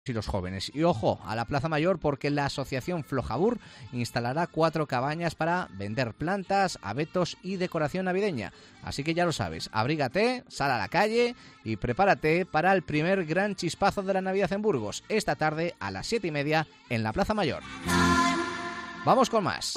y los jóvenes. Y ojo a la Plaza Mayor, porque la asociación Flojabur instalará 4 cabañas para vender plantas, abetos y decoración navideña. Así que ya lo sabes, abrígate, sal a la calle y prepárate para el primer gran chispazo de la Navidad en Burgos, esta tarde a las 7:30 en la Plaza Mayor. Vamos con más.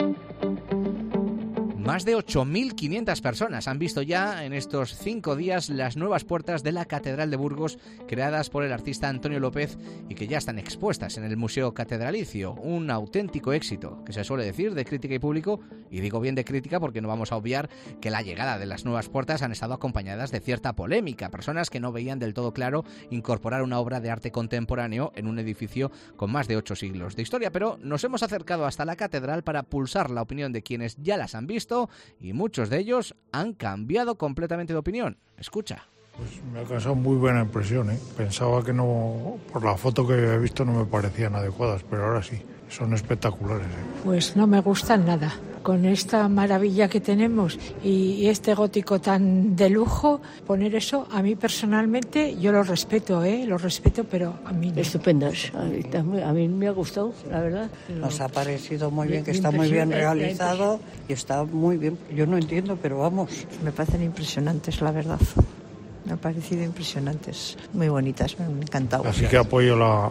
Más de 8.500 personas han visto ya en estos 5 días las nuevas puertas de la Catedral de Burgos, creadas por el artista Antonio López y que ya están expuestas en el Museo Catedralicio. Un auténtico éxito, que se suele decir, de crítica y público, y digo bien de crítica porque no vamos a obviar que la llegada de las nuevas puertas han estado acompañadas de cierta polémica. Personas que no veían del todo claro incorporar una obra de arte contemporáneo en un edificio con más de 8 siglos de historia, pero nos hemos acercado hasta la catedral para pulsar la opinión de quienes ya las han visto, y muchos de ellos han cambiado completamente de opinión. Escucha. Pues me ha causado muy buena impresión, ¿eh? Pensaba que no, por la foto que había visto no me parecían adecuadas, pero ahora sí, son espectaculares, ¿eh? Pues no me gustan nada. Con esta maravilla que tenemos y este gótico tan de lujo, poner eso, a mí personalmente, yo lo respeto, pero a mí no. Estupendas, a mí me ha gustado, la verdad. Nos ha parecido muy bien, que está muy bien realizado y está muy bien. Yo no entiendo, pero vamos. Me parecen impresionantes, la verdad. Me han parecido impresionantes, muy bonitas, me han encantado. Así que apoyo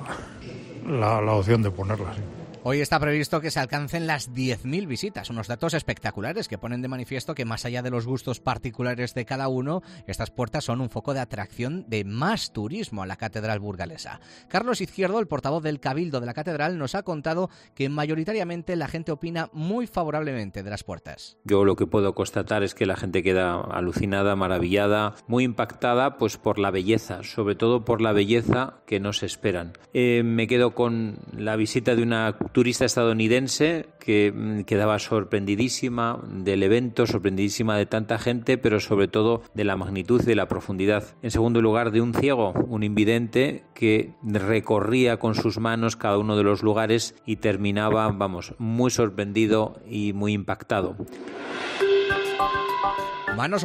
la opción de ponerlas, ¿sí? Hoy está previsto que se alcancen las 10.000 visitas, unos datos espectaculares que ponen de manifiesto que más allá de los gustos particulares de cada uno, estas puertas son un foco de atracción de más turismo a la catedral burgalesa. Carlos Izquierdo, el portavoz del Cabildo de la catedral, nos ha contado que mayoritariamente la gente opina muy favorablemente de las puertas. Yo lo que puedo constatar es que la gente queda alucinada, maravillada, muy impactada pues por la belleza, sobre todo por la belleza que no se esperan. Me quedo con la visita de una turista estadounidense que quedaba sorprendidísima del evento, sorprendidísima de tanta gente, pero sobre todo de la magnitud y de la profundidad. En segundo lugar, de un ciego, un invidente que recorría con sus manos cada uno de los lugares y terminaba, muy sorprendido y muy impactado. Manos